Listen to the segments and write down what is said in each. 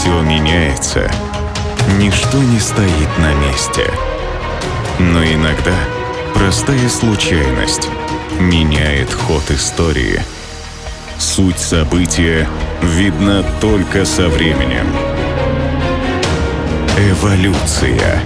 Все меняется, ничто не стоит на месте. Но иногда простая случайность меняет ход истории. Суть события видна только со временем. Эволюция.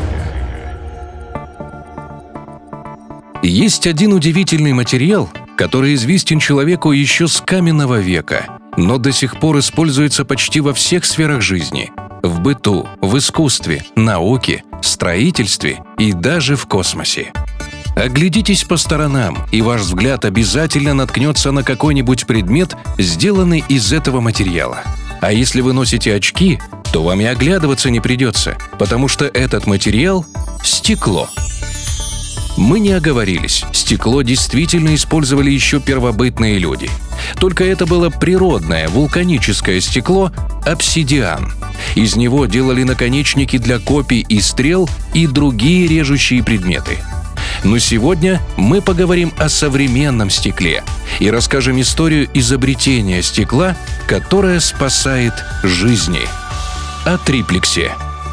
Есть один удивительный материал, который известен человеку еще с каменного века, но до сих пор используется почти во всех сферах жизни – в быту, в искусстве, науке, строительстве и даже в космосе. Оглядитесь по сторонам, и ваш взгляд обязательно наткнется на какой-нибудь предмет, сделанный из этого материала. А если вы носите очки, то вам и оглядываться не придется, потому что этот материал – стекло. Мы не оговорились, стекло действительно использовали еще первобытные люди. Только это было природное вулканическое стекло – обсидиан. Из него делали наконечники для копий и стрел и другие режущие предметы. Но сегодня мы поговорим о современном стекле и расскажем историю изобретения стекла, которое спасает жизни. О триплексе.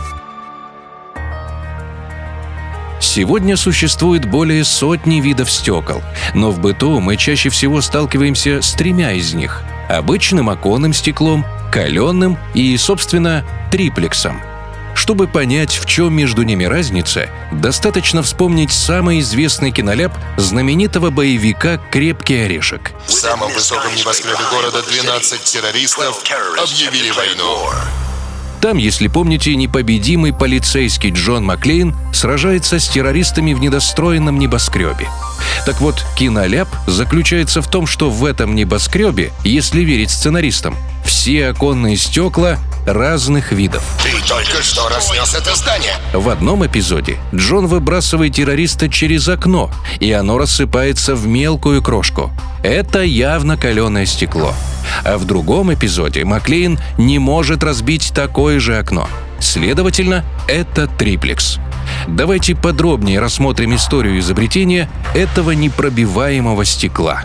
Сегодня существует более сотни видов стекол, но в быту мы чаще всего сталкиваемся с тремя из них – обычным оконным стеклом, каленым и, собственно, триплексом. Чтобы понять, в чем между ними разница, достаточно вспомнить самый известный киноляп знаменитого боевика «Крепкий орешек». В самом высоком небоскребе города 12 террористов объявили войну. Там, если помните, непобедимый полицейский Джон Маклейн сражается с террористами в недостроенном небоскребе. Так вот, киноляп заключается в том, что в этом небоскребе, если верить сценаристам, все оконные стекла разных видов. Ты только что разнес это здание. В одном эпизоде Джон выбрасывает террориста через окно, и оно рассыпается в мелкую крошку. Это явно каленое стекло. А в другом эпизоде Маклейн не может разбить такое же окно. Следовательно, это триплекс. Давайте подробнее рассмотрим историю изобретения этого непробиваемого стекла.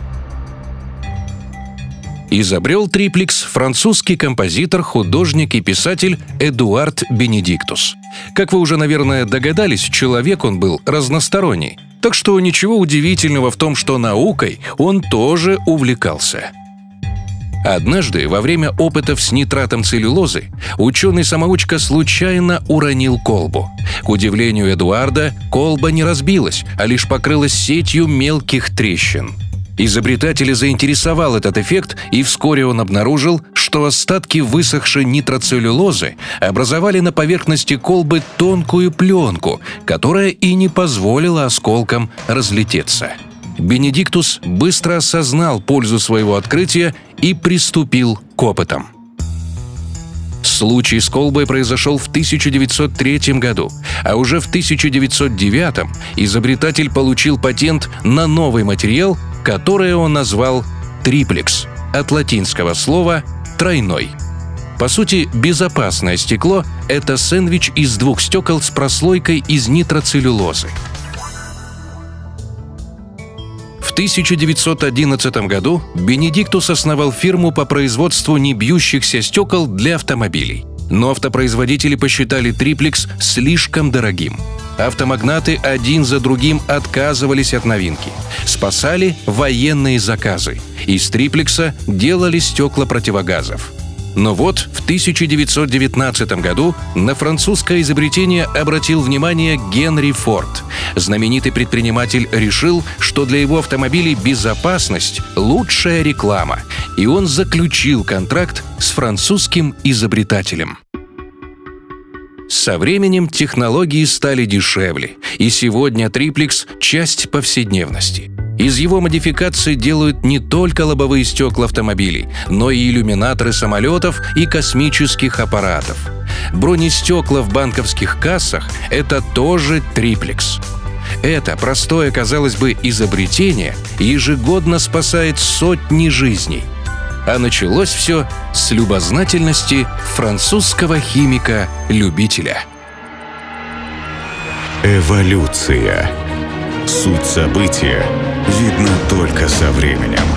Изобрел триплекс французский композитор, художник и писатель Эдуард Бенедиктус. Как вы уже, наверное, догадались, человек он был разносторонний. Так что ничего удивительного в том, что наукой он тоже увлекался. Однажды, во время опытов с нитратом целлюлозы, ученый-самоучка случайно уронил колбу. К удивлению Эдуарда, колба не разбилась, а лишь покрылась сетью мелких трещин. Изобретателя заинтересовал этот эффект, и вскоре он обнаружил, что остатки высохшей нитроцеллюлозы образовали на поверхности колбы тонкую пленку, которая и не позволила осколкам разлететься. Бенедиктус быстро осознал пользу своего открытия и приступил к опытам. Случай с колбой произошел в 1903 году, а уже в 1909 изобретатель получил патент на новый материал, который он назвал триплекс, от латинского слова «тройной». По сути, безопасное стекло – это сэндвич из двух стекол с прослойкой из нитроцеллюлозы. В 1911 году Бенедиктус основал фирму по производству небьющихся стекол для автомобилей. Но автопроизводители посчитали триплекс слишком дорогим. Автомагнаты один за другим отказывались от новинки. Спасали военные заказы. Из триплекса делали стекла противогазов. Но вот в 1919 году на французское изобретение обратил внимание Генри Форд. Знаменитый предприниматель решил, что для его автомобилей безопасность – лучшая реклама, и он заключил контракт с французским изобретателем. Со временем технологии стали дешевле, и сегодня триплекс – часть повседневности. Из его модификаций делают не только лобовые стекла автомобилей, но и иллюминаторы самолетов и космических аппаратов. Бронестекла в банковских кассах – это тоже триплекс. Это простое, казалось бы, изобретение ежегодно спасает сотни жизней. А началось все с любознательности французского химика-любителя. Эволюция. Суть события видна только со временем.